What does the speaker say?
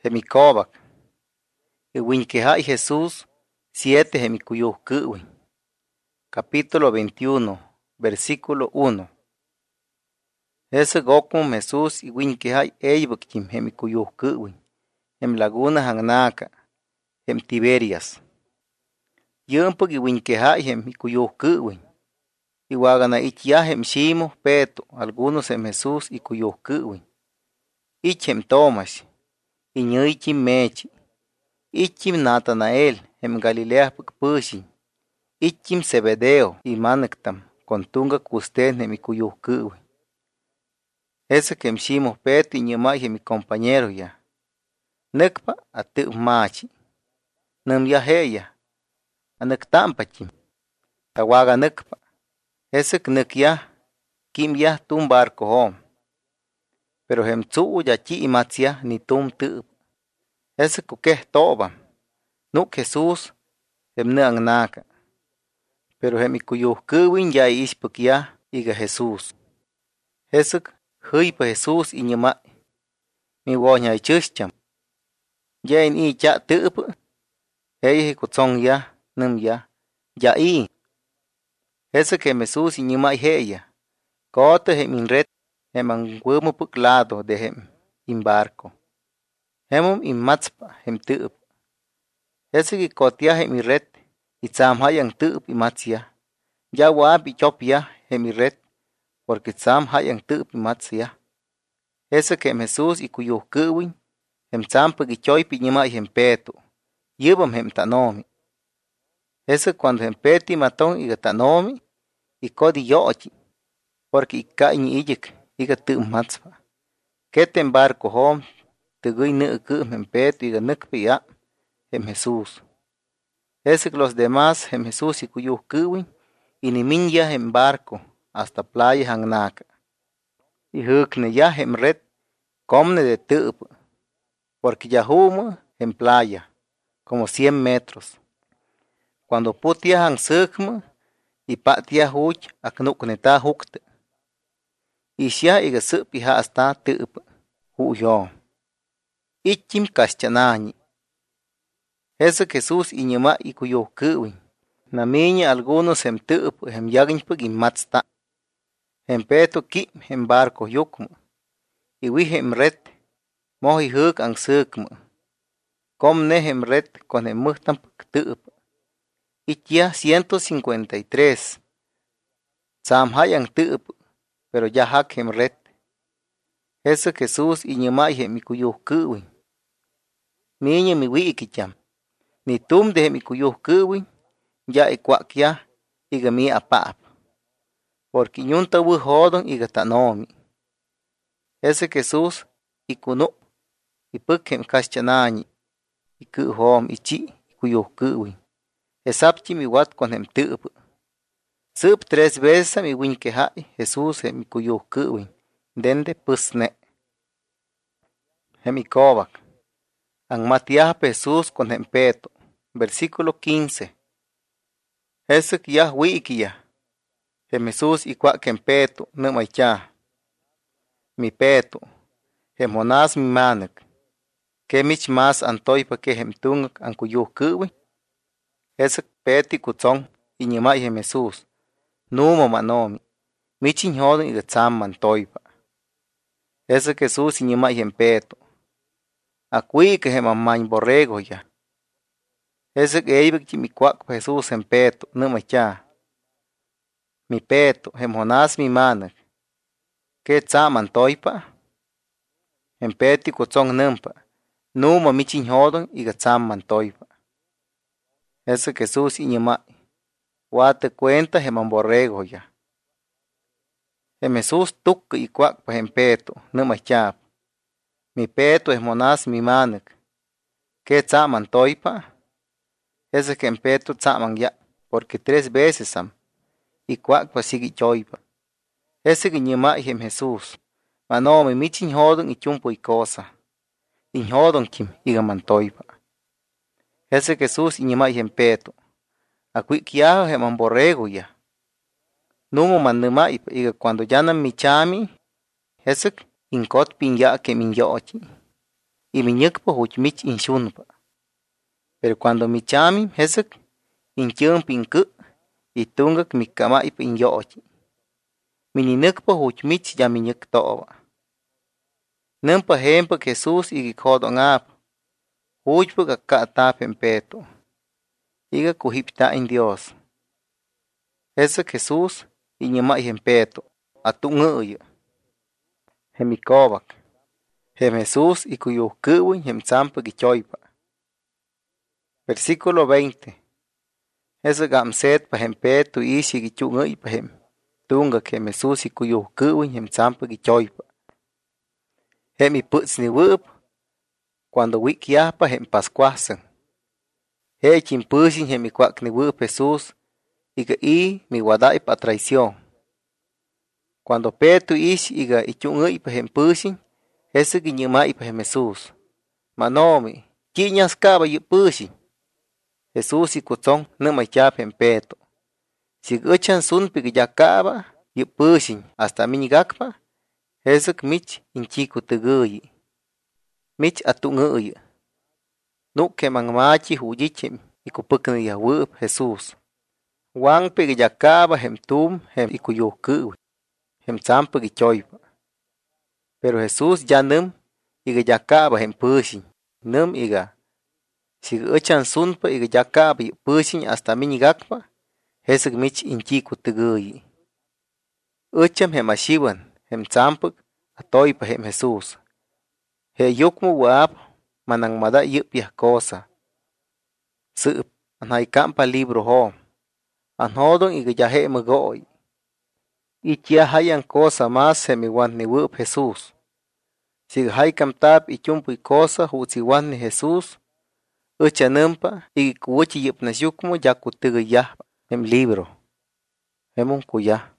Jemikobac. Iwinquejay Jesús 7 jemicuyuhcuwin. Capítulo 21, versículo 1. Ese gocum Jesús iwinquejay eybactim jemicuyuhcuwin. Laguna Hangnaca, Tiberias. Yumpuc iwinquejay jemicuyuhcuwin. Iwagana ityaj Shimo, Petro, algunos Jesús icuyuhcuwin. Ich Tomas, iñuytim Mechi. Ichim Natanael, Galilea Puxin. Ichim Zebedeo, imanectam, contunga custen jemicuyuhcuwin. Ese Shimo Petro iñumay mi compañero ya. Necpa atu machi. Num ya heya. Anectampatim. Tawaga necpa. Ese knekia. Kim ya tum barco hom. Pero tsu ya chi imatzia ni tum tup. Ese kukeh toba. Nuk Jesús neangnaka. Pero ikuyuhcuwin ya ispuk ya iga Jesús. Ese huypa Jesús iñumay. Mi woña chuscham. Ya in cha tup. Ey kutsong ya num ya. Ya i. Ese Jesús iñumay heya. Kote min red. Wumupuk lado de barco. Hemum matzpa tup. Ese kotia mi red. Itzam hayan tup imatzia. Ya wab ichop ya mi red. Porque tzam hayan tup imatzia. Ese Jesús ikuyuhcuwin. Tzampa gichoyp iñumay Petro. Yubam tanomi. Ese cuando peti maton iga tanomi. Ikodi yochi. Porque ikañi iyek. Iga tum matzpa. Keten barco hom. Tuguy nukum Petro iga nukpi ya. Jesús. Ese los demás Jesús ikuyuhcuwin. Inimin ya barco. Hasta playa Hangnaca. Ihukne ya red. Comne de tup. Porque ya humo playa. Como 100 metros. Cuando putia hang sukma. Y patia huch aknukneta hukte. Isya iga supi hasta tup. Huyo. Ichim kaschanañi. Ese Jesús iñuma ikuyuhcuwin. Namiña algunos tup yaginpug imatzta. Petro ki barco yukmu. Iwi red. Mohi huk ang sukmu. Comne red con muhtampuk tup. Itya 153. Sam hayang tup. Pero ya hak red. Ese Jesús iñumay mikuyuhcuwin. Miña mi wikicham. Ni tum de mikuyuhcuwin. Ya ikwak ya. Iga mi apap. Porque ñunta wuhodon iga tanomi. Ese Jesús ikunu. Ipuk kaschanañi. Ikuhom ichi ikuyuhcuwin. Esapchi mi wat con tup. Sup 3 veces mi winquejay Jesús mikuyuhcuwin. Dende pusne. Jemikobac. Ang matiah Jesús con Petro. Versículo 15. Ese ya wikia. Jesús ikwak Petro numaycha. Mi Petro. Monas mi manek. Que mich mas antoypa que tungak ang kuyuhcuwin. Ese peti kutzong iñumay Jesús. Numo manomi. Michin hodon iga tzam mantoypa. Ese Jesús iñumay Petro. Akwi que mañ borrego ya. Ese eibik mi kwak Jesús Petro numaycha. Mi Petro monas mi manek. Que tzam mantoypa. Peti kutzong numpa. Numo michin hodon iga tzam mantoypa. Ese Jesús iñumay. Wate cuenta borrego ya. Jesús tuk ikwak Petro numaycha. Mi Petro monas mi manek. Que tzam mantoypa. Ese Petro tzam ya. Porque 3 veces am. Ikwak sigi choypa. Ese iñumay Jesús. Manomi michin hodon ichumpo y cosa. Inhodon kim iga mantoypa. Ese Jesús iñumay Petro. Akwik ya borrego ya. Numo manumay iga cuando ya nam michami. Ese inkot pin ya que min yochi. y mi ñëcpa juch mich inshunpa. Pero cuando mi chamim jesek intyämpa inkë y tungak mi kamaypa inyo'otyi. Mininäkpa juch mich ya mi nyäkto'pa. Nämpa jempak Jesús ig jodo'ŋap juchpäk ak ka'tap jem Peto. Iga kujipta'in Dios. Jesek Jesús inyämay jem Peto, atu'ŋä'yä. Jem ikobak. Jem Jesús ikuyujkä'wäñ jem tzampäk ityoypa. Versículo 20. Jesek amsetpa jem Peto ish ig ityu'ŋä'ypa jem tungak jem Jesús ikuyujkä'wäñ jem tzampäk ityoypa. Jem ipä'tsniwä'p cuando wi'kyajpa jem pascuajsäŋ. Je'tyin päsiñ jem ikwa'kniwä'p Jesús iga miwadaypa a traición. Cuando Peto ish iga ityu'ŋä'ypa jem päsiñ, jesek inyämaypa jem Jesús: Manomi, ¿tyi'nyaska'ba yäʼ päsiñ? Jesús ikutsoŋ nämaytyap jem Peto: Si äjtsyaj sunpa iga dyaka'ba yäʼ päsiñ hasta minyagakpa, jesek mich intyikutägäyi. Mich atu'ŋä'yä. Nu'k jem aŋmatyi ju'tsyitym jem ikupäknäyajwä'p Jesús. Waŋpa iga dyaka'ba jem tum jem ikuyujkä'wäñ, jem tzampäk ityoypa. Pero Jesús dya näm iga dyaka'ba jem päsiñ. Näm iga: Si äjtsyaj sunpa iga dyaka'ba yäʼ päsiñ hasta minyagakpa, jesek mich intyikutägäyi. Äjtsyam jem asyibän, jem tzampäk, atoypa jem Jesús. Je'yucmä wa'ap manaŋmaday yä'pyaj cosa. Sä'p anjayka'mpa librojo'm. Anjodoŋ iga dya je'mä go'y. Ittyaj jayaŋ cosa mas jem iwatniwä'p Jesús. Siga jaykamta'p ityumpuy cosa ju'tz iwatne Jesús, äjtsyaj nämpa iga ikuwätyi yä'p nasyucmä dyakutägäyyajpa jem libro. Jemum kuyaj.